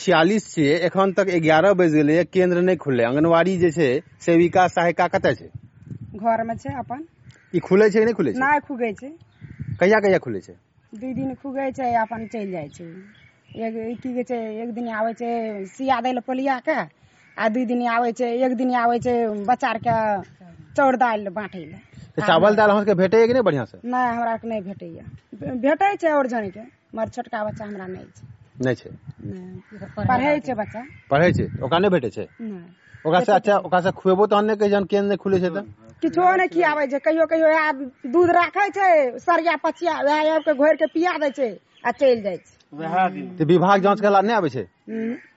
46 छियै, एखन तक 11 बजि गेलै, केंद्र नहीं खुलले। आंगनबाड़ी जे छै सेविका सहायिका कतऽ छै? घर में छै अपन। ई खुले छै कि नहीं खुले छै? नहीं खुगे छै। कहिया कहिया खुले छै? 2 दिन खुगे छै, अपन चल जाय छै। एक दिन आवे छै सिया दै ले पोलिया के, आ 2 दिन आवे छै, एक दिन आवे छै बच्चा के चाउर दाल बांटे ले। चावल दाल हमके भेटे कि नहीं बढ़िया से? नहीं, हमरा के नहीं भेटैया। भेटे छै और जन के, मगर छोटका बच्चा हमरा नहीं छै। नहीं छै? पढ़े छै बच्चा। पढ़े छै ओकरा नहीं भेटे छै? नहीं। ओकरा से अच्छा ओकरा से खुएबो तहन ने कहि जन केंद्र नहीं खुले छै त? किछो नहीं खियावे छै, कहियो कहियो दूध राखे छै सरिया पचिया, वह आब के घोर के पिया दे छै आ चल जाय छै। विभाग जांच के ला नहीं आवे छै?